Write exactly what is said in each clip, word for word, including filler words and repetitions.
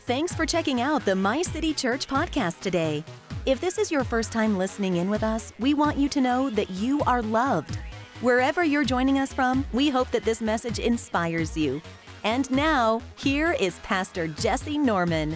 Thanks for checking out the My City Church podcast today. If this is your first time listening in with us, we want you to know that you are loved. Wherever you're joining us from, we hope that this message inspires you. And now, here is Pastor Jesse Norman.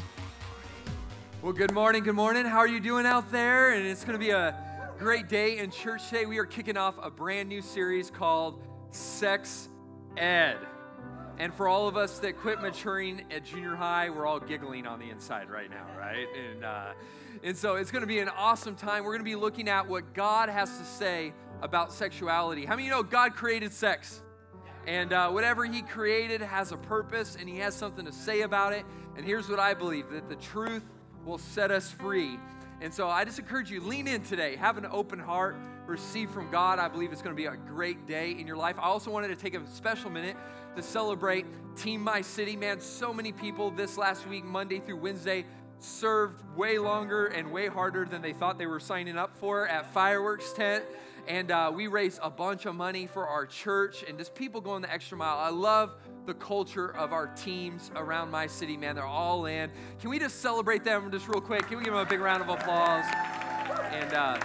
Well, good morning, good morning. How are you doing out there? And it's going to be a great day in church today. We are kicking off a brand new series called Sex Ed. And for all of us that quit maturing at junior high, we're all giggling on the inside right now, right? And uh, and so it's going to be an awesome time. We're going to be looking at what God has to say about sexuality. How many of you know God created sex? And uh, whatever he created has a purpose, and he has something to say about it. And here's what I believe, that the truth will set us free. And so I just encourage you, lean in today. Have an open heart. Receive from God. I believe it's going to be a great day in your life. I also wanted to take a special minute to celebrate Team My City. Man, so many people this last week, Monday through Wednesday, served way longer and way harder than they thought they were signing up for at Fireworks Tent. And uh, we raised a bunch of money for our church and just people going the extra mile. I love the culture of our teams around My City, man. They're all in. Can we just celebrate them just real quick? Can we give them a big round of applause? And uh,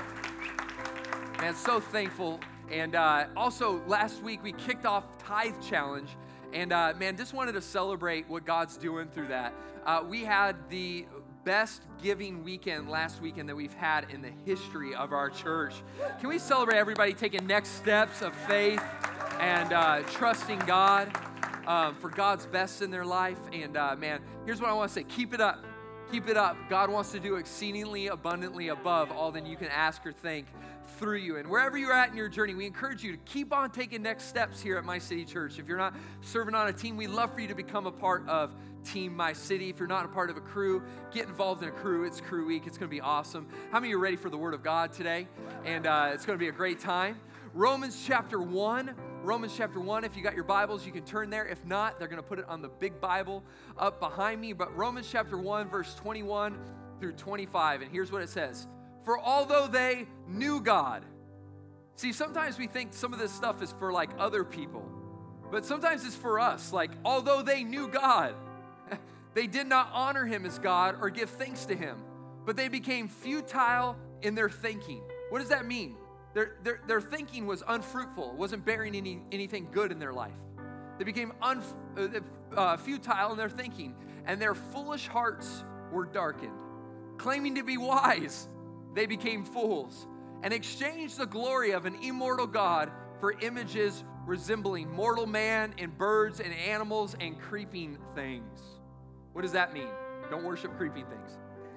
man, so thankful. And uh, also last week we kicked off Tithe Challenge. And uh, man, just wanted to celebrate what God's doing through that. Uh, we had the best giving weekend last weekend that we've had in the history of our church. Can we celebrate everybody taking next steps of faith and uh, trusting God um, for God's best in their life? And uh, man, here's what I want to say. Keep it up. Keep it up. God wants to do exceedingly abundantly above all that you can ask or think through you. And wherever you're at in your journey, we encourage you to keep on taking next steps here at My City Church. If you're not serving on a team, we'd love for you to become a part of Team My City. If you're not a part of a crew, get involved in a crew. It's Crew Week. It's going to be awesome. How many of you are ready for the Word of God today? And uh, it's going to be a great time. Romans chapter one. Romans chapter one, if you got your Bibles, you can turn there. If not, they're going to put it on the big Bible up behind me. But Romans chapter one, verse twenty-one through twenty-five. And here's what it says. For although they knew God. See, sometimes we think some of this stuff is for like other people. But sometimes it's for us. Like, although they knew God, they did not honor him as God or give thanks to him. But they became futile in their thinking. What does that mean? Their, their, their thinking was unfruitful. It wasn't bearing any, anything good in their life. They became un, uh, futile in their thinking. And their foolish hearts were darkened. Claiming to be wise, they became fools and exchanged the glory of an immortal God for images resembling mortal man and birds and animals and creeping things. What does that mean? Don't worship creeping things.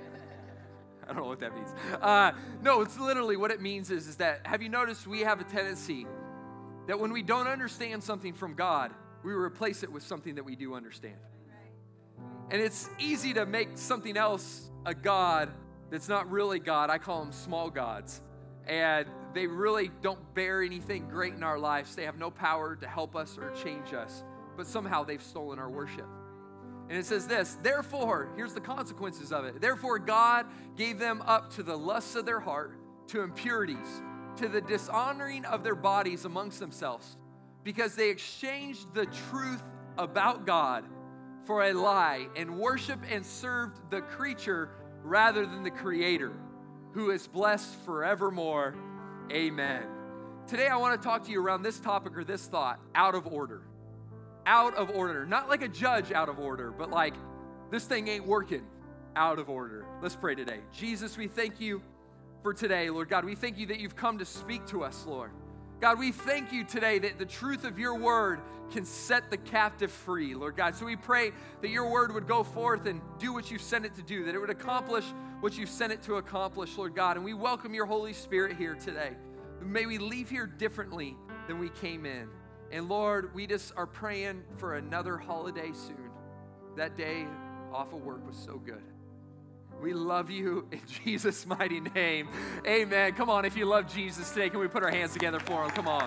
I don't know what that means. Uh, no, it's literally what it means is, is that, have you noticed we have a tendency that when we don't understand something from God, we replace it with something that we do understand. And it's easy to make something else a God that's not really God. I call them small gods. And they really don't bear anything great in our lives. They have no power to help us or change us. But somehow they've stolen our worship. And it says this, therefore, here's the consequences of it. Therefore, God gave them up to the lusts of their heart, to impurities, to the dishonoring of their bodies amongst themselves, because they exchanged the truth about God for a lie and worshiped and served the creature rather than the Creator, who is blessed forevermore. Amen. Today, I want to talk to you around this topic or this thought, out of order. Out of order. Not like a judge out of order, but like this thing ain't working out of order. Let's pray today. Jesus, we thank you for today, Lord God. We thank you that you've come to speak to us, Lord. God, we thank you today that the truth of your word can set the captive free, Lord God. So we pray that your word would go forth and do what you've sent it to do, that it would accomplish what you've sent it to accomplish, Lord God. And we welcome your Holy Spirit here today. May we leave here differently than we came in. And Lord, we just are praying for another holiday soon. That day off of work was so good. We love you in Jesus' mighty name. Amen. Come on, if you love Jesus today, can we put our hands together for him? Come on.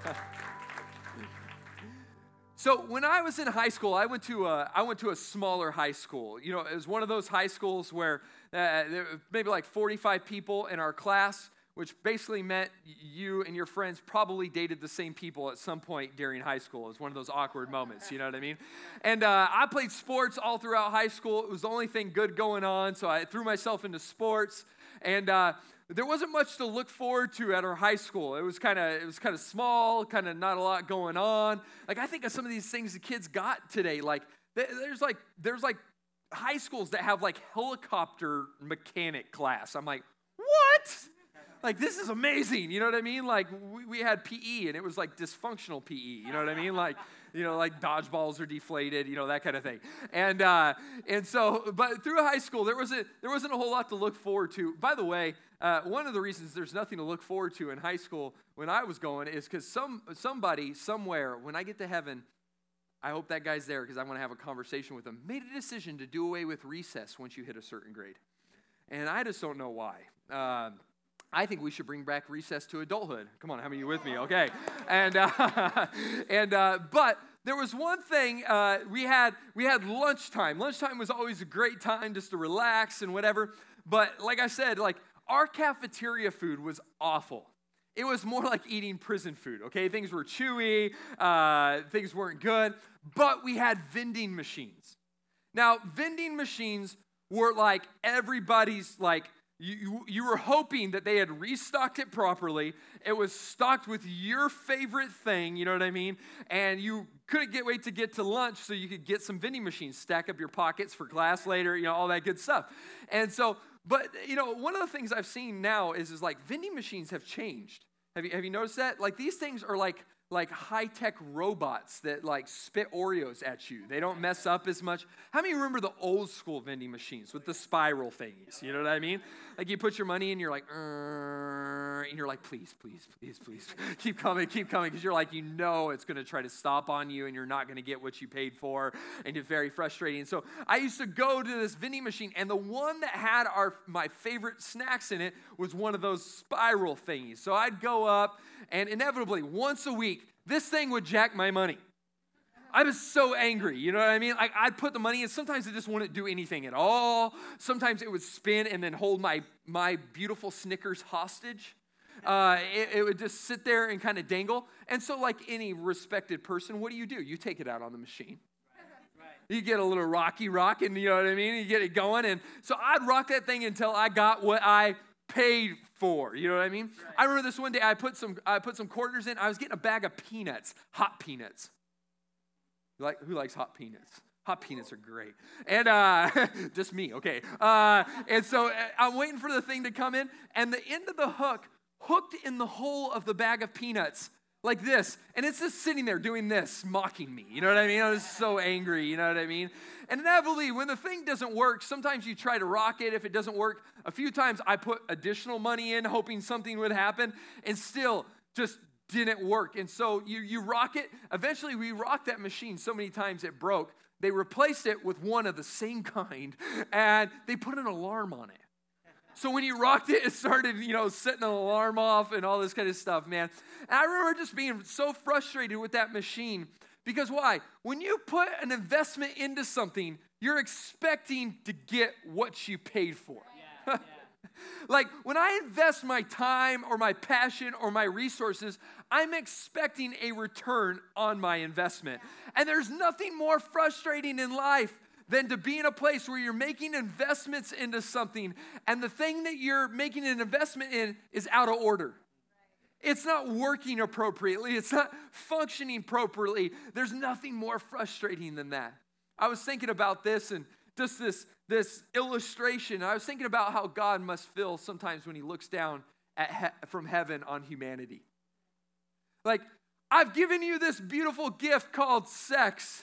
So when I was in high school, I went to a, I went to a smaller high school. You know, it was one of those high schools where uh, there were maybe like forty-five people in our class. which basically meant you and your friends probably dated the same people at some point during high school. It was one of those awkward moments, you know what I mean? And uh, I played sports all throughout high school. It was the only thing good going on, so I threw myself into sports. And uh, there wasn't much to look forward to at our high school. It was kind of it was kind of small, kind of not a lot going on. Like I think of some of these things the kids got today. Like there's like there's like high schools that have like helicopter mechanic class. I'm like, what? Like, this is amazing, you know what I mean? Like, we, we had P E, and it was, like, dysfunctional P E, you know what I mean? Like, you know, like, dodgeballs are deflated, you know, that kind of thing. And uh, and so, but through high school, there wasn't, there wasn't a whole lot to look forward to. By the way, uh, one of the reasons there's nothing to look forward to in high school when I was going is because some somebody, somewhere, when I get to heaven, I hope that guy's there because I want to have a conversation with him, made a decision to do away with recess once you hit a certain grade. And I just don't know why. Um, I think we should bring back recess to adulthood. Come on, how many of you with me? Okay. And uh, and uh, but there was one thing uh, we had we had lunchtime. Lunchtime was always a great time just to relax and whatever. But like I said, like our cafeteria food was awful. It was more like eating prison food. Okay, things were chewy, uh, things weren't good. But we had vending machines. Now, vending machines were like everybody's like. You, you, you were hoping that they had restocked it properly. It was stocked with your favorite thing, you know what I mean? And you couldn't get wait to get to lunch so you could get some vending machines, stack up your pockets for class later, you know, all that good stuff. And so, but, you know, one of the things I've seen now is, is like vending machines have changed. Have you, have you noticed that? Like these things are like, like high-tech robots that like spit Oreos at you. They don't mess up as much. How many remember the old school vending machines with the spiral thingies? You know what I mean? Like you put your money in, you're like, and you're like, please, please, please, please, keep coming, keep coming, because you're like, you know it's going to try to stop on you and you're not going to get what you paid for, and it's very frustrating. So I used to go to this vending machine, and the one that had our my favorite snacks in it was one of those spiral thingies. So I'd go up, and inevitably, once a week, this thing would jack my money. I was so angry, you know what I mean? Like I'd put the money in. Sometimes it just wouldn't do anything at all. Sometimes it would spin and then hold my my beautiful Snickers hostage. Uh, it, it would just sit there and kind of dangle. And so like any respected person, what do you do? You take it out on the machine. You get a little rocky rock, and you know what I mean? You get it going. And so I'd rock that thing until I got what I paid for. You know what I mean? Right. I remember this one day I put some I put some quarters in. I was getting a bag of peanuts, hot peanuts. Like, who likes hot peanuts? Hot peanuts are great. And uh, just me, okay. Uh, and so I'm waiting for the thing to come in, and the end of the hook hooked in the hole of the bag of peanuts like this. And it's just sitting there doing this, mocking me. You know what I mean? I was so angry, you know what I mean? And inevitably, when the thing doesn't work, sometimes you try to rock it. If it doesn't work, a few times I put additional money in, hoping something would happen, and still just didn't work. And so you, you rock it. Eventually, we rocked that machine so many times it broke. They replaced it with one of the same kind, and they put an alarm on it. So when you rocked it, it started, you know, setting an alarm off and all this kind of stuff, man. And I remember just being so frustrated with that machine. Because why? When you put an investment into something, you're expecting to get what you paid for. Yeah, yeah. Like, when I invest my time or my passion or my resources, I'm expecting a return on my investment. And there's nothing more frustrating in life than to be in a place where you're making investments into something, and the thing that you're making an investment in is out of order. It's not working appropriately. It's not functioning appropriately. There's nothing more frustrating than that. I was thinking about this and just this, this illustration. I was thinking about how God must feel sometimes when he looks down at he- from heaven on humanity. Like, I've given you this beautiful gift called sex.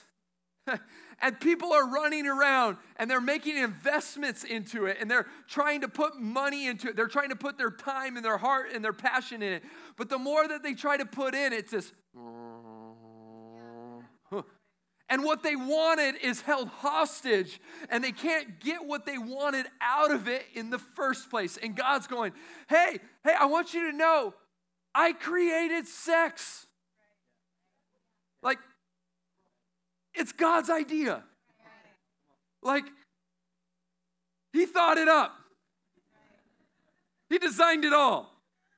And people are running around and they're making investments into it, and they're trying to put money into it. They're trying to put their time and their heart and their passion in it. But the more that they try to put in, it's just, and what they wanted is held hostage, and they can't get what they wanted out of it in the first place. And God's going, hey, hey, I want you to know, I created sex. Like, it's God's idea. Like, he thought it up. He designed it all.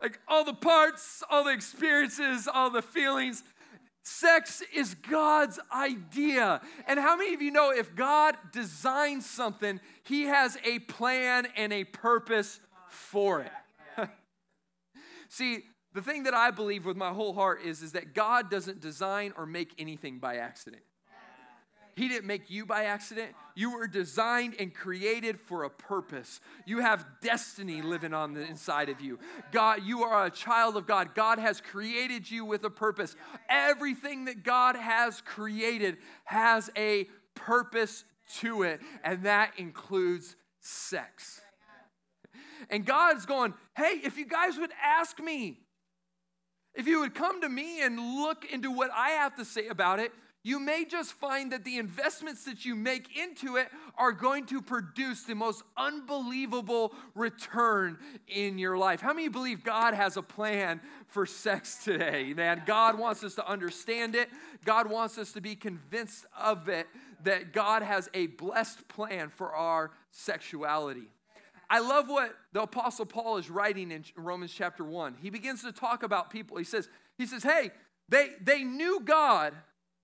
Like all the parts, all the experiences, all the feelings. Sex is God's idea. And how many of you know if God designs something, he has a plan and a purpose for it? See, the thing that I believe with my whole heart is, is that God doesn't design or make anything by accident. He didn't make you by accident. You were designed and created for a purpose. You have destiny living on the inside of you. God, you are a child of God. God has created you with a purpose. Everything that God has created has a purpose to it, and that includes sex. And God's going, hey, if you guys would ask me, if you would come to me and look into what I have to say about it, you may just find that the investments that you make into it are going to produce the most unbelievable return in your life. How many of you believe God has a plan for sex today, man? God wants us to understand it. God wants us to be convinced of it, that God has a blessed plan for our sexuality. I love what the Apostle Paul is writing in Romans chapter one. He begins to talk about people. He says, he says, hey, they, they knew God,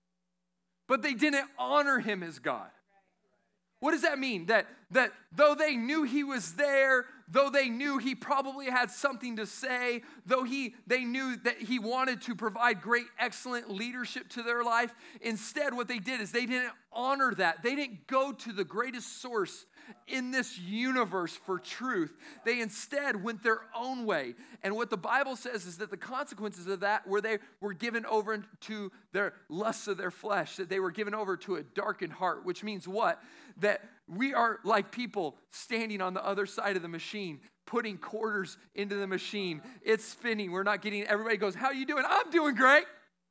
but they didn't honor him as God. What does that mean? That, that though they knew he was there, though they knew he probably had something to say, though he they knew that he wanted to provide great, excellent leadership to their life, instead what they did is they didn't honor that. They didn't go to the greatest source in this universe for truth. They instead went their own way. And what the Bible says is that the consequences of that were they were given over to their lusts of their flesh, that they were given over to a darkened heart, which means what? That we are like people standing on the other side of the machine, putting quarters into the machine. It's spinning. We're not getting, everybody goes, how are you doing? I'm doing great.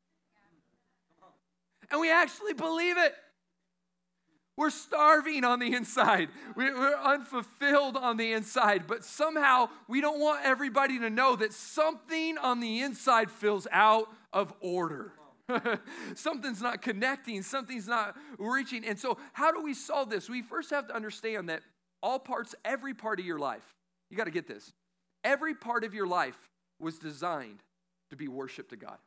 And we actually believe it. We're starving on the inside. We're unfulfilled on the inside. But somehow we don't want everybody to know that something on the inside feels out of order. Something's not connecting. Something's not reaching. And so how do we solve this? We first have to understand that all parts, every part of your life, you got to get this. Every part of your life was designed to be worship to God.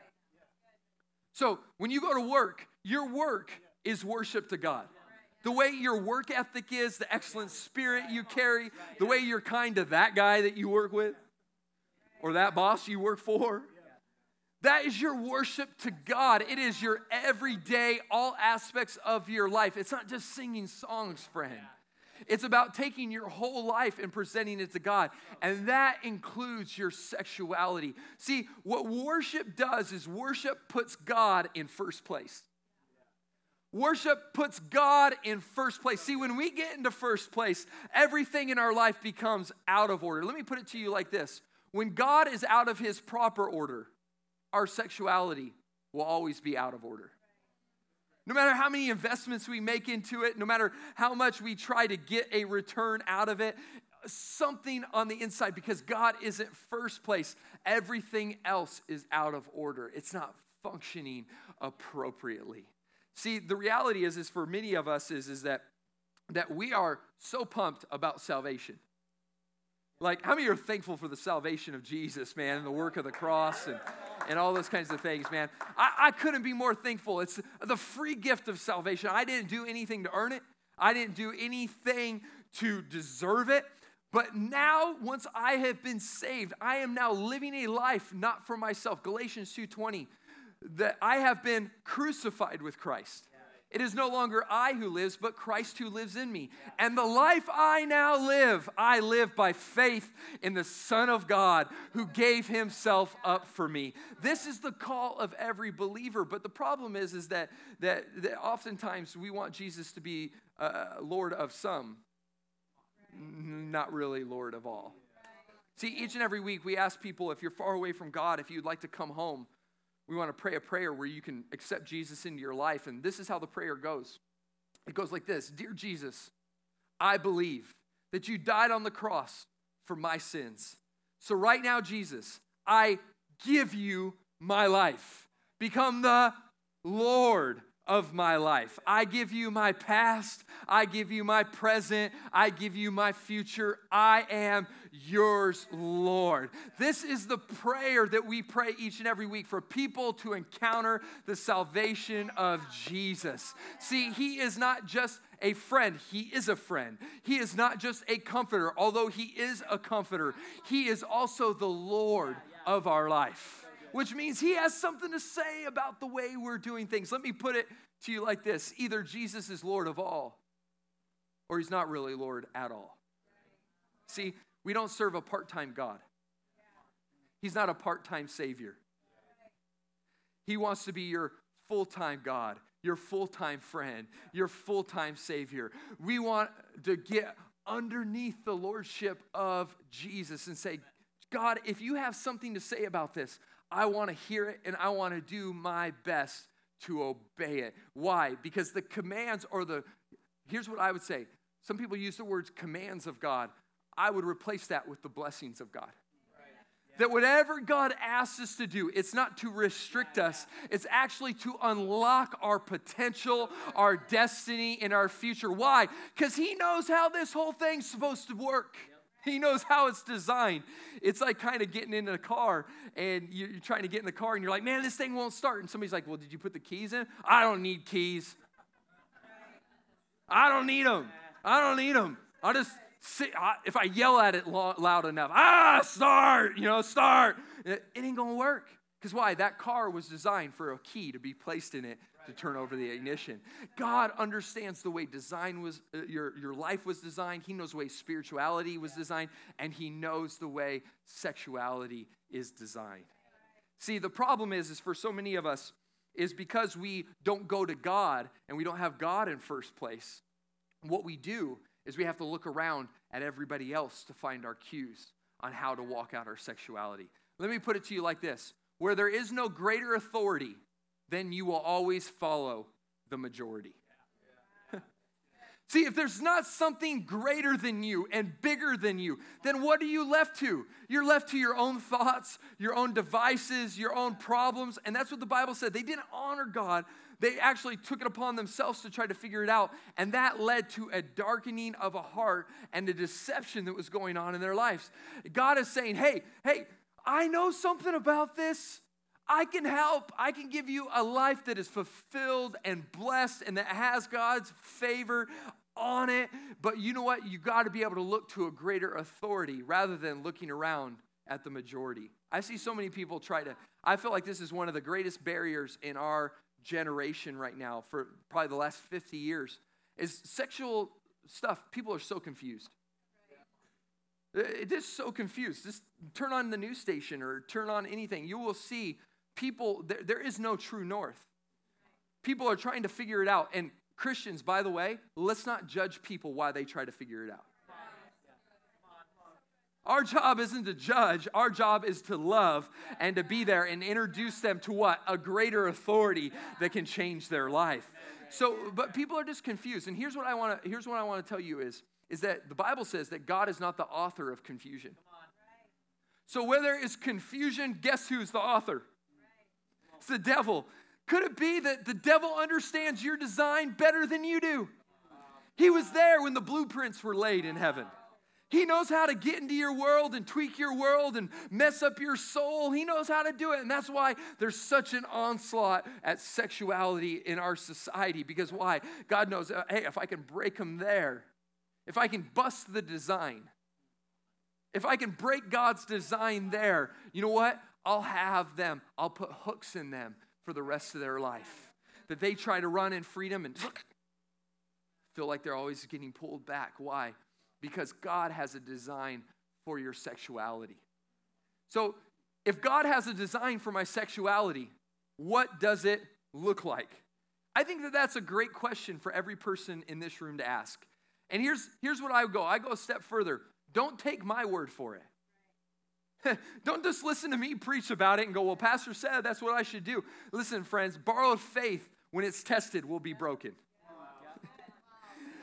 So when you go to work, your work is worship to God. The way your work ethic is, the excellent spirit you carry, the way you're kind to that guy that you work with or that boss you work for, that is your worship to God. It is your everyday, all aspects of your life. It's not just singing songs, friend. It's about taking your whole life and presenting it to God. And that includes your sexuality. See, what worship does is worship puts God in first place. Worship puts God in first place. See, when we get into first place, everything in our life becomes out of order. Let me put it to you like this. When God is out of his proper order, our sexuality will always be out of order. No matter how many investments we make into it, no matter how much we try to get a return out of it, something on the inside, because God isn't first place, everything else is out of order. It's not functioning appropriately. See, the reality is, is for many of us is, is that, that we are so pumped about salvation. Like, how many are thankful for the salvation of Jesus, man, and the work of the cross and, and all those kinds of things, man? I, I couldn't be more thankful. It's the free gift of salvation. I didn't do anything to earn it. I didn't do anything to deserve it. But now, once I have been saved, I am now living a life not for myself. Galatians two twenty, that I have been crucified with Christ. It is no longer I who lives, but Christ who lives in me. And the life I now live, I live by faith in the Son of God who gave himself up for me. This is the call of every believer. But the problem is, is that, that, that oftentimes we want Jesus to be uh, Lord of some, not really Lord of all. See, each and every week we ask people, if you're far away from God, if you'd like to come home, we want to pray a prayer where you can accept Jesus into your life. And this is how the prayer goes. It goes like this. Dear Jesus, I believe that you died on the cross for my sins. So right now, Jesus, I give you my life. Become the Lord of my life. I give you my past. I give you my present. I give you my future. I am yours, Lord. This is the prayer that we pray each and every week for people to encounter the salvation of Jesus. See, he is not just a friend. He is a friend. He is not just a comforter, although he is a comforter. He is also the Lord of our life, which means he has something to say about the way we're doing things. Let me put it to you like this. Either Jesus is Lord of all, or he's not really Lord at all. See, we don't serve a part-time God. He's not a part-time Savior. He wants to be your full-time God, your full-time friend, your full-time Savior. We want to get underneath the lordship of Jesus and say, God, if you have something to say about this, I want to hear it and I want to do my best to obey it. Why? Because the commands or the, here's what I would say. Some people use the words commands of God. I would replace that with the blessings of God. That whatever God asks us to do, it's not to restrict us. It's actually to unlock our potential, our destiny, and our future. Why? Because he knows how this whole thing's supposed to work. He knows how it's designed. It's like kind of getting in a car, and you're trying to get in the car, and you're like, man, this thing won't start. And somebody's like, well, did you put the keys in? I don't need keys. I don't need them. I don't need them. I'll just sit, I, if I yell at it lo- loud enough, ah, start, you know, start. It, it ain't going to work. Because why? That car was designed for a key to be placed in it to turn over the ignition. God understands the way design was, uh, your, your life was designed. He knows the way spirituality was designed. And he knows the way sexuality is designed. See, the problem is, is for so many of us, is because we don't go to God and we don't have God in first place. What we do is we have to look around at everybody else to find our cues on how to walk out our sexuality. Let me put it to you like this. Where there is no greater authority, then you will always follow the majority. See, if there's not something greater than you and bigger than you, then what are you left to? You're left to your own thoughts, your own devices, your own problems. And that's what the Bible said. They didn't honor God. They actually took it upon themselves to try to figure it out. And that led to a darkening of a heart and a deception that was going on in their lives. God is saying, hey, hey, I know something about this. I can help. I can give you a life that is fulfilled and blessed and that has God's favor on it. But you know what? You got to be able to look to a greater authority rather than looking around at the majority. I see so many people try to, I feel like this is one of the greatest barriers in our generation right now for probably the last fifty years is sexual stuff. People are so confused. It is so confused. Just turn on the news station or turn on anything. You will see people, there, there is no true north. People are trying to figure it out. And Christians, by the way, let's not judge people while they try to figure it out. Our job isn't to judge. Our job is to love and to be there and introduce them to what? A greater authority that can change their life. So, but people are just confused. And here's what I want to, here's what I want to tell you is, is that the Bible says that God is not the author of confusion. So where there is confusion, guess who's the author? It's the devil. Could it be that the devil understands your design better than you do? He was there when the blueprints were laid in heaven. He knows how to get into your world and tweak your world and mess up your soul. He knows how to do it. And that's why there's such an onslaught at sexuality in our society. Because why? God knows, uh, hey, if I can break them there, if I can bust the design, if I can break God's design there, you know what? I'll have them. I'll put hooks in them for the rest of their life. That they try to run in freedom and feel like they're always getting pulled back. Why? Because God has a design for your sexuality. So if God has a design for my sexuality, what does it look like? I think that that's a great question for every person in this room to ask. And here's, here's what I go. I go a step further. Don't take my word for it. Don't just listen to me preach about it and go, well, Pastor said that's what I should do. Listen, friends, borrowed faith, when it's tested, will be broken.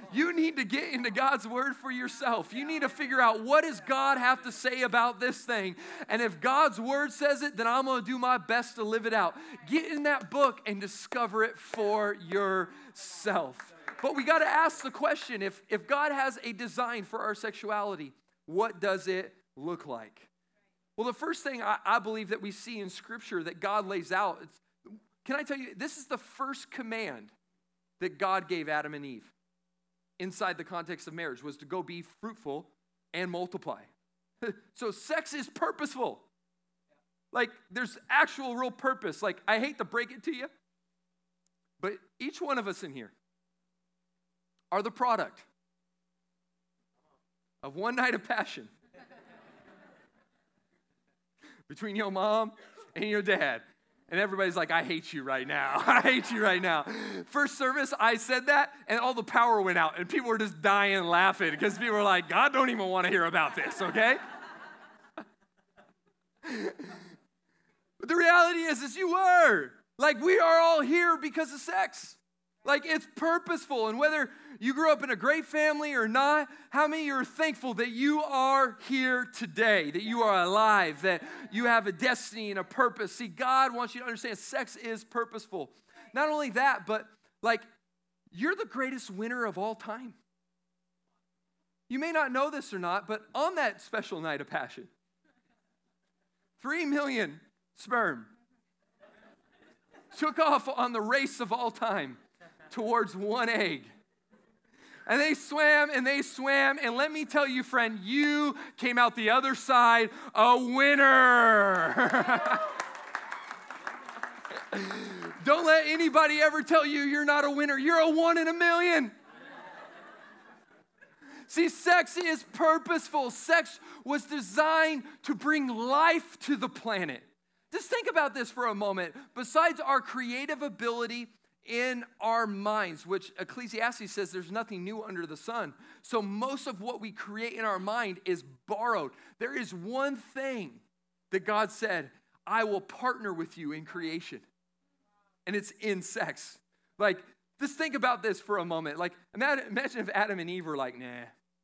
You need to get into God's word for yourself. You need to figure out, what does God have to say about this thing? And if God's word says it, then I'm going to do my best to live it out. Get in that book and discover it for yourself. But we got to ask the question, if, if God has a design for our sexuality, what does it look like? Well, the first thing I, I believe that we see in Scripture that God lays out, it's, can I tell you, this is the first command that God gave Adam and Eve inside the context of marriage, was to go be fruitful and multiply. So sex is purposeful. Like, there's actual real purpose. Like, I hate to break it to you, but each one of us in here are the product of one night of passion between your mom and your dad. And everybody's like, I hate you right now. I hate you right now. First service, I said that, and all the power went out, and people were just dying laughing because people were like, God don't even want to hear about this, okay? But the reality is, is you were. Like, we are all here because of sex. Like, it's purposeful. And whether you grew up in a great family or not, how many of you are thankful that you are here today, that you are alive, that you have a destiny and a purpose? See, God wants you to understand sex is purposeful. Not only that, but like, you're the greatest winner of all time. You may not know this or not, but on that special night of passion, three million sperm took off on the race of all time towards one egg. And they swam and they swam, and let me tell you, friend, you came out the other side a winner. Don't let anybody ever tell you you're not a winner. You're a one in a million. See, sex is purposeful. Sex was designed to bring life to the planet. Just think about this for a moment. Besides our creative ability in our minds, which Ecclesiastes says there's nothing new under the sun. So most of what we create in our mind is borrowed. There is one thing that God said, I will partner with you in creation. And it's in sex. Like, just think about this for a moment. Like, imagine if Adam and Eve were like, nah.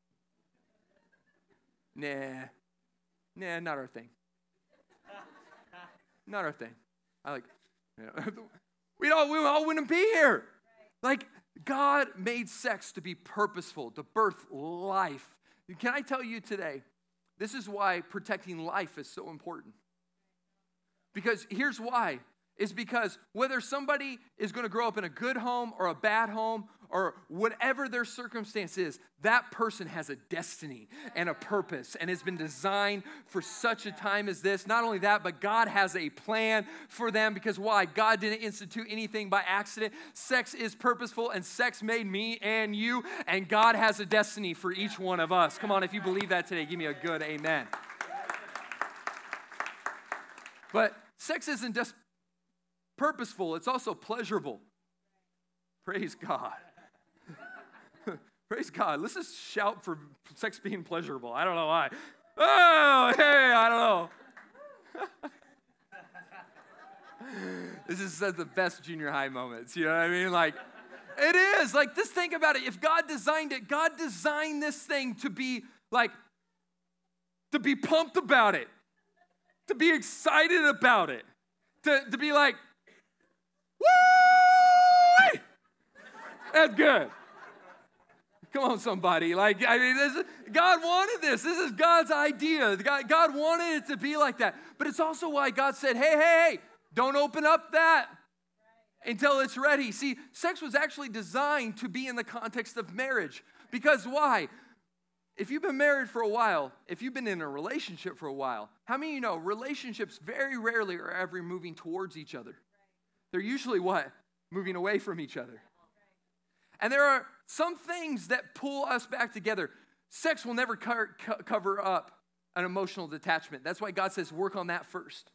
Nah. Nah, not our thing. Not our thing. I like, you know, we all, we all wouldn't be here. Like, God made sex to be purposeful, to birth life. Can I tell you today, this is why protecting life is so important. Because here's why. Is because whether somebody is going to grow up in a good home or a bad home or whatever their circumstance is, that person has a destiny and a purpose and has been designed for such a time as this. Not only that, but God has a plan for them, because why? God didn't institute anything by accident. Sex is purposeful, and sex made me and you, and God has a destiny for each one of us. Come on, if you believe that today, give me a good amen. But sex isn't just purposeful, it's also pleasurable. Praise God. Praise God. Let's just shout for sex being pleasurable. I don't know why. Oh, hey, I don't know. This is the best junior high moments, you know what I mean? Like, it is. Like, just think about it. If God designed it, God designed this thing to be like, to be pumped about it, to be excited about it, to, to be like, woo! That's good. Come on, somebody. Like, I mean, this is, God wanted this. This is God's idea. God, God wanted it to be like that. But it's also why God said, hey, hey, hey, don't open up that until it's ready. See, sex was actually designed to be in the context of marriage. Because why? If you've been married for a while, if you've been in a relationship for a while, how many of you know relationships very rarely are ever moving towards each other? They're usually what? Moving away from each other. And there are some things that pull us back together. Sex will never co- co- cover up an emotional detachment. That's why God says work on that first.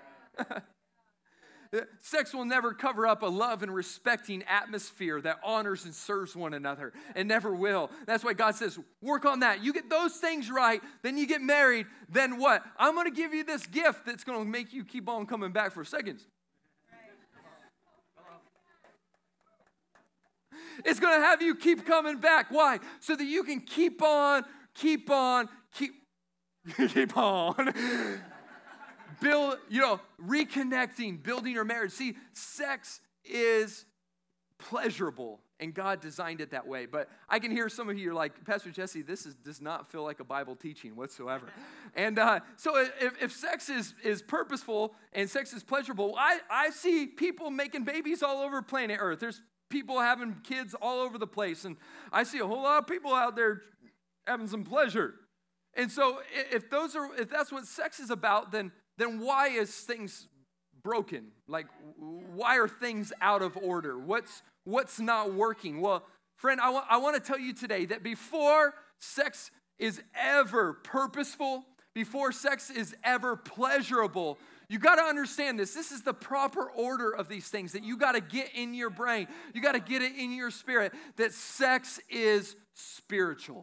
Yeah. Sex will never cover up a love and respecting atmosphere that honors and serves one another. It never will. That's why God says work on that. You get those things right, then you get married. Then what? I'm going to give you this gift that's going to make you keep on coming back for seconds. It's going to have you keep coming back. Why? So that you can keep on, keep on, keep, keep on. Build, you know, reconnecting, building your marriage. See, sex is pleasurable, and God designed it that way. But I can hear some of you are like, Pastor Jesse, this is, does not feel like a Bible teaching whatsoever. And uh, so if, if sex is, is purposeful and sex is pleasurable, I, I see people making babies all over planet Earth. There's people having kids all over the place, and I see a whole lot of people out there having some pleasure. And so if those are, if that's what sex is about, then then why is things broken? Like, why are things out of order? What's what's not working? Well, friend, I want I want to tell you today that before sex is ever purposeful, before sex is ever pleasurable, you got to understand this. This is the proper order of these things that you got to get in your brain. You got to get it in your spirit that sex is spiritual.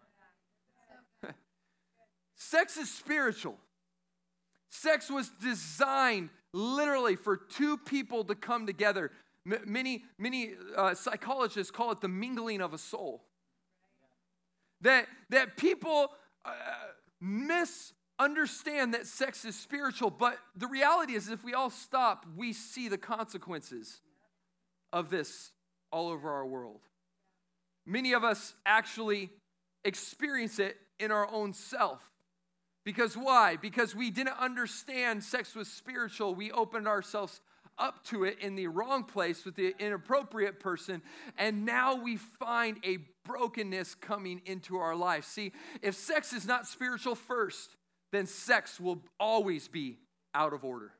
Sex is spiritual. Sex was designed literally for two people to come together. M- many many uh, psychologists call it the mingling of a soul. That, that people uh, misunderstand that sex is spiritual, but the reality is if we all stop, we see the consequences of this all over our world. Many of us actually experience it in our own self. Because why? Because we didn't understand sex was spiritual. We opened ourselves up to it in the wrong place with the inappropriate person, and now we find a brokenness coming into our life. See, if sex is not spiritual first, then sex will always be out of order.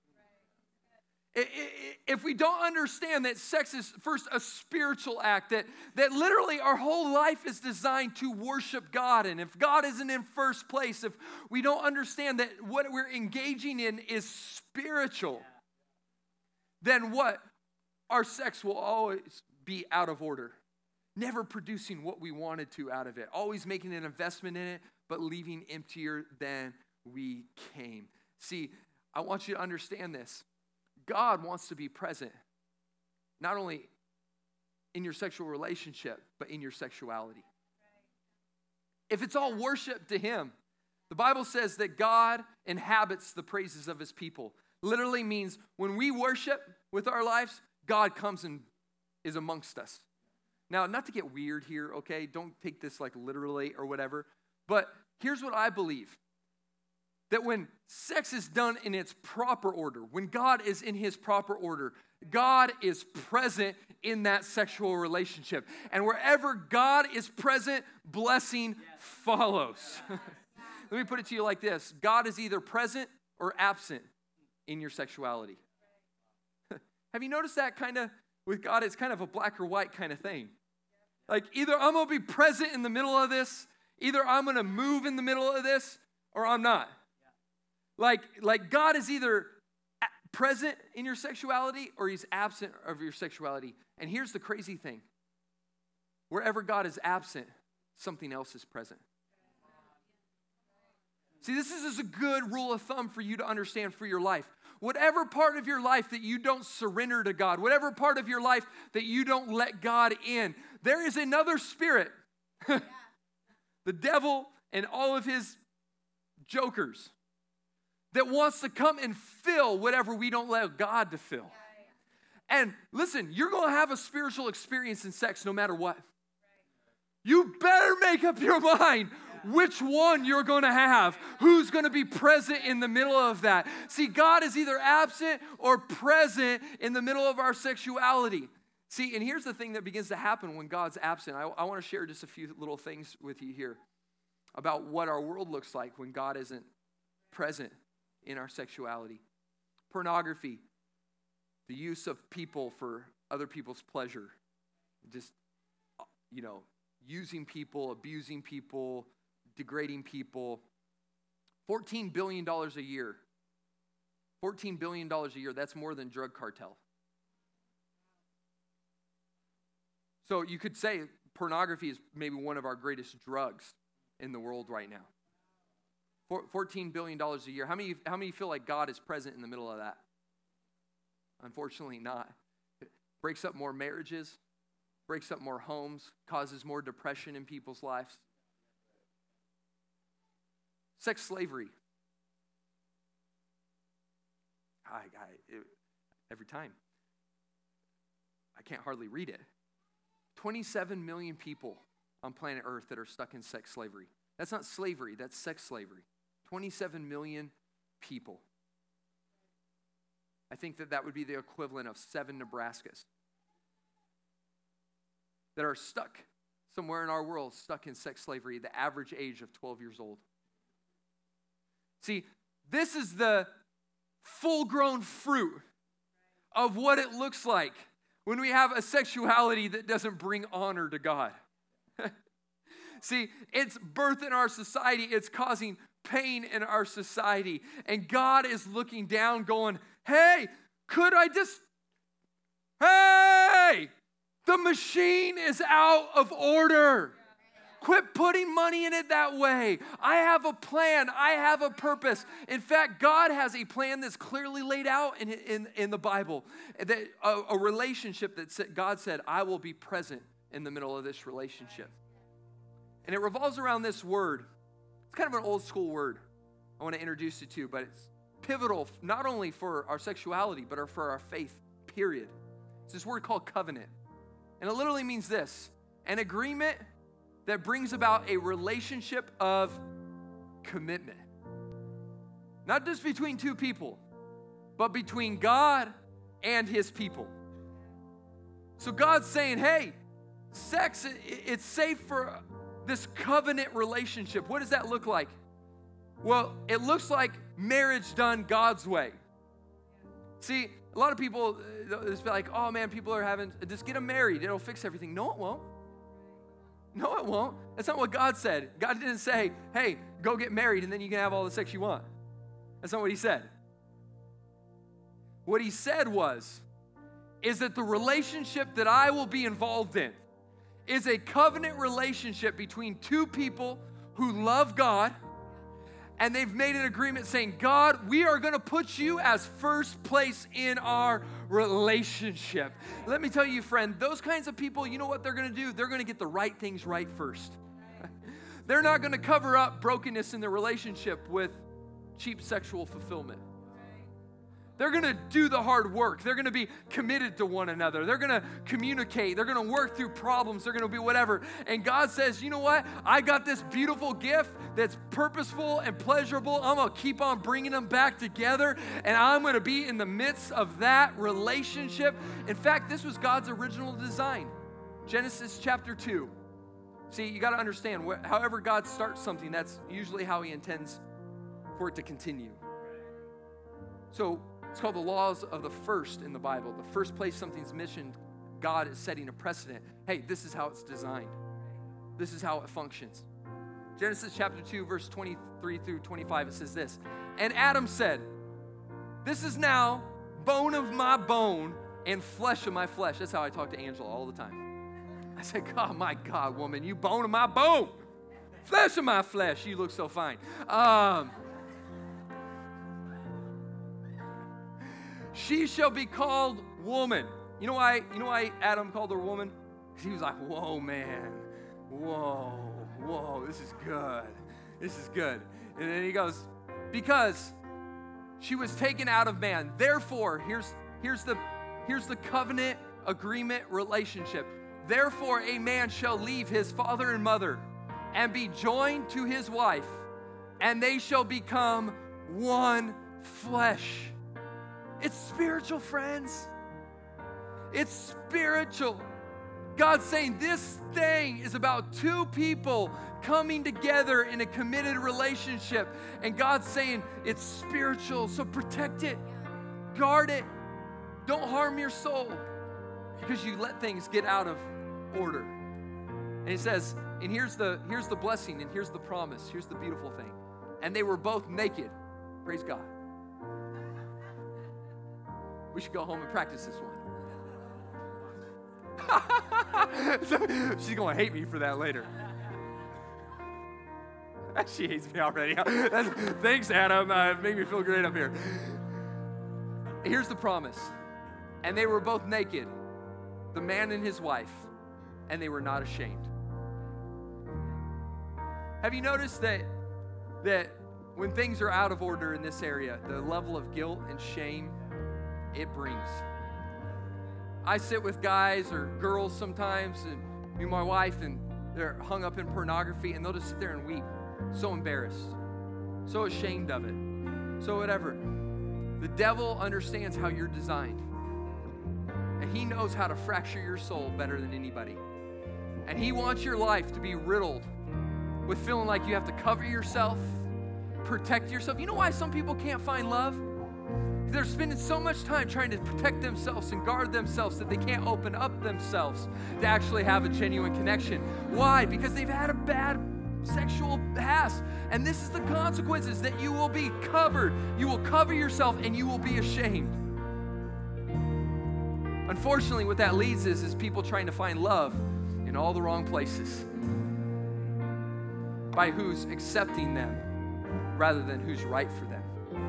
If we don't understand that sex is first a spiritual act, that, that literally our whole life is designed to worship God, and if God isn't in first place, if we don't understand that what we're engaging in is spiritual, then what? Our sex will always be out of order, never producing what we wanted to out of it, always making an investment in it, but leaving emptier than we came. See, I want you to understand this. God wants to be present, not only in your sexual relationship, but in your sexuality. If it's all worship to Him, the Bible says that God inhabits the praises of His people. Literally means when we worship with our lives, God comes and is amongst us. Now, not to get weird here, okay? Don't take this like literally or whatever, but here's what I believe. That when sex is done in its proper order, when God is in His proper order, God is present in that sexual relationship. And wherever God is present, blessing follows. Let me put it to you like this. God is either present or absent in your sexuality. Have you noticed that kind of, with God, it's kind of a black or white kind of thing. Like either I'm going to be present in the middle of this, either I'm going to move in the middle of this, or I'm not. Like, like God is either present in your sexuality or He's absent of your sexuality. And here's the crazy thing. Wherever God is absent, something else is present. See, this is a good rule of thumb for you to understand for your life. Whatever part of your life that you don't surrender to God, whatever part of your life that you don't let God in, there is another spirit. The devil and all of his jokers that wants to come and fill whatever we don't let God to fill. And listen, you're going to have a spiritual experience in sex no matter what. You better make up your mind which one you're going to have, who's going to be present in the middle of that. See, God is either absent or present in the middle of our sexuality. See, and here's the thing that begins to happen when God's absent. I, I want to share just a few little things with you here about what our world looks like when God isn't present in our sexuality. Pornography, the use of people for other people's pleasure, just, you know, using people, abusing people, degrading people. fourteen billion dollars a year. fourteen billion dollars a year, that's more than drug cartel. So you could say pornography is maybe one of our greatest drugs in the world right now. fourteen billion dollars a year. How many, how many feel like God is present in the middle of that? Unfortunately not. It breaks up more marriages, breaks up more homes, causes more depression in people's lives. Sex slavery. I, I, it, every time. I can't hardly read it. twenty-seven million people on planet Earth that are stuck in sex slavery. That's not slavery, that's sex slavery. twenty-seven million people. I think that that would be the equivalent of seven Nebraskas that are stuck somewhere in our world, stuck in sex slavery, the average age of twelve years old. See, this is the full-grown fruit of what it looks like when we have a sexuality that doesn't bring honor to God. See, it's birth in our society. It's causing pain in our society. And God is looking down going, hey, could I just, hey, the machine is out of order. Quit putting money in it that way. I have a plan. I have a purpose. In fact, God has a plan that's clearly laid out in, in, in the Bible. That a, a relationship that God said, I will be present in the middle of this relationship. And it revolves around this word. It's kind of an old school word I want to introduce you to, but it's pivotal not only for our sexuality, but for our faith, period. It's this word called covenant. And it literally means this: an agreement that brings about a relationship of commitment. Not just between two people, but between God and his people. So God's saying, hey, sex, it's safe for this covenant relationship. What does that look like? Well, it looks like marriage done God's way. See, a lot of people, it's like, oh man, people are having, just get them married. It'll fix everything. No, it won't. No, it won't. That's not what God said. God didn't say, hey, go get married and then you can have all the sex you want. That's not what he said. What he said was, is that the relationship that I will be involved in is a covenant relationship between two people who love God, and they've made an agreement saying, God, we are going to put you as first place in our relationship. Let me tell you, friend, those kinds of people, you know what they're going to do? They're going to get the right things right first. They're not going to cover up brokenness in their relationship with cheap sexual fulfillment. They're going to do the hard work. They're going to be committed to one another. They're going to communicate. They're going to work through problems. They're going to be whatever. And God says, you know what? I got this beautiful gift that's purposeful and pleasurable. I'm going to keep on bringing them back together, and I'm going to be in the midst of that relationship. In fact, this was God's original design. Genesis chapter two. See, you got to understand, however God starts something, that's usually how he intends for it to continue. So, it's called the laws of the first in the Bible. The first place something's mentioned, God is setting a precedent. Hey, this is how it's designed. This is how it functions. Genesis chapter two, verse twenty-three through twenty-five, it says this. And Adam said, this is now bone of my bone and flesh of my flesh. That's how I talk to Angela all the time. I said, oh my God, woman, you bone of my bone. Flesh of my flesh. You look so fine. Um... She shall be called woman. You know why? You know why Adam called her woman? He was like, whoa, man. Whoa, whoa, this is good. This is good. And then he goes, because she was taken out of man. Therefore, here's, here's, the, here's the covenant agreement relationship. Therefore, a man shall leave his father and mother and be joined to his wife, and they shall become one flesh. It's spiritual, friends. It's spiritual. God's saying this thing is about two people coming together in a committed relationship. And God's saying it's spiritual, so protect it. Guard it. Don't harm your soul because you let things get out of order. And he says, and here's the, here's the blessing and here's the promise. Here's the beautiful thing. And they were both naked. Praise God. We should go home and practice this one. She's going to hate me for that later. She hates me already. That's, thanks, Adam. Uh, it made me feel great up here. Here's the promise. And they were both naked, the man and his wife, and they were not ashamed. Have you noticed that, that when things are out of order in this area, the level of guilt and shame it brings? I sit with guys or girls sometimes, and me and my wife, and they're hung up in pornography, and they'll just sit there and weep, so embarrassed, so ashamed of it, so whatever. The devil understands how you're designed, and he knows how to fracture your soul better than anybody. And he wants your life to be riddled with feeling like you have to cover yourself, protect yourself. You know why some people can't find love? They're spending so much time trying to protect themselves and guard themselves that they can't open up themselves to actually have a genuine connection. Why? Because they've had a bad sexual past. And this is the consequences, that you will be covered. You will cover yourself and you will be ashamed. Unfortunately, what that leads is, is people trying to find love in all the wrong places by who's accepting them rather than who's right for them.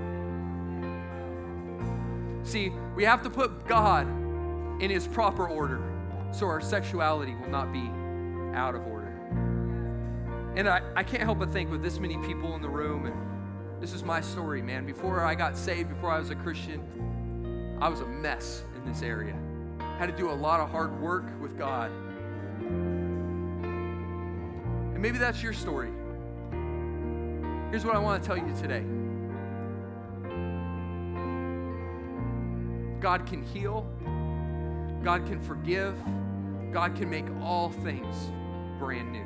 See, we have to put God in his proper order so our sexuality will not be out of order. And I, I can't help but think, with this many people in the room, and this is my story, man. Before I got saved, before I was a Christian, I was a mess in this area. Had to do a lot of hard work with God. And maybe that's your story. Here's what I want to tell you today. God can heal. God can forgive. God can make all things brand new.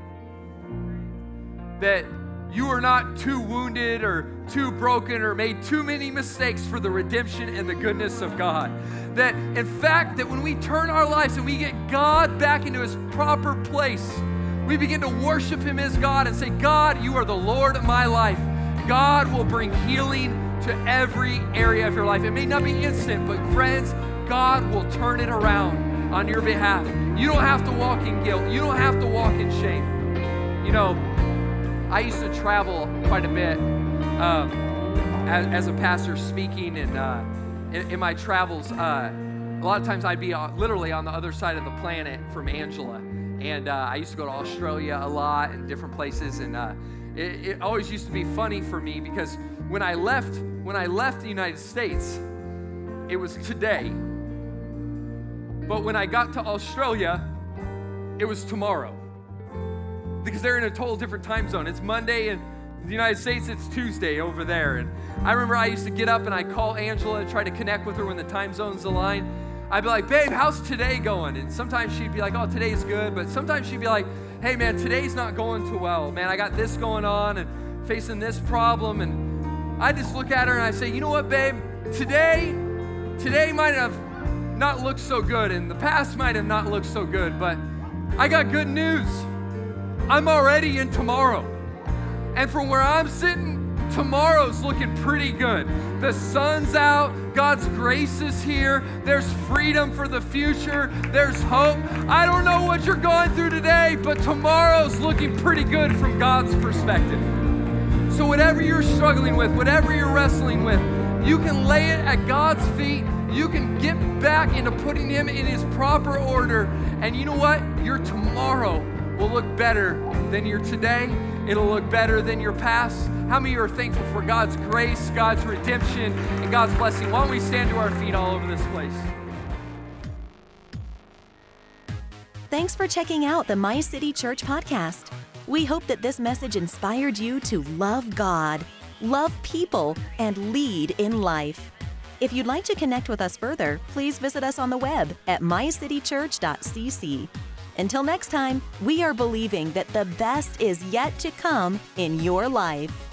That you are not too wounded or too broken or made too many mistakes for the redemption and the goodness of God. That, in fact, that when we turn our lives and we get God back into his proper place, we begin to worship him as God and say, God, you are the Lord of my life. God will bring healing to every area of your life. It may not be instant, but friends, God will turn it around on your behalf. You don't have to walk in guilt. You don't have to walk in shame. You know, I used to travel quite a bit um, as, as a pastor speaking, and uh, in, in my travels, uh, a lot of times I'd be uh, literally on the other side of the planet from Angela. And uh, I used to go to Australia a lot and different places, and uh, it, it always used to be funny for me because when I left, when I left the United States, it was today. But when I got to Australia, it was tomorrow. Because they're in a total different time zone. It's Monday in the United States, it's Tuesday over there. And I remember I used to get up and I'd call Angela and try to connect with her when the time zones align. I'd be like, babe, how's today going? And sometimes she'd be like, oh, today's good. But sometimes she'd be like, hey, man, today's not going too well. Man, I got this going on and facing this problem. And I just look at her and I say, you know what, babe? Today, today might have not looked so good, and the past might have not looked so good, but I got good news. I'm already in tomorrow. And from where I'm sitting, tomorrow's looking pretty good. The sun's out, God's grace is here, there's freedom for the future, there's hope. I don't know what you're going through today, but tomorrow's looking pretty good from God's perspective. So whatever you're struggling with, whatever you're wrestling with, you can lay it at God's feet. You can get back into putting him in his proper order. And you know what? Your tomorrow will look better than your today. It'll look better than your past. How many of you are thankful for God's grace, God's redemption, and God's blessing? Why don't we stand to our feet all over this place? Thanks for checking out the My City Church podcast. We hope that this message inspired you to love God, love people, and lead in life. If you'd like to connect with us further, please visit us on the web at my city church dot c c. Until next time, we are believing that the best is yet to come in your life.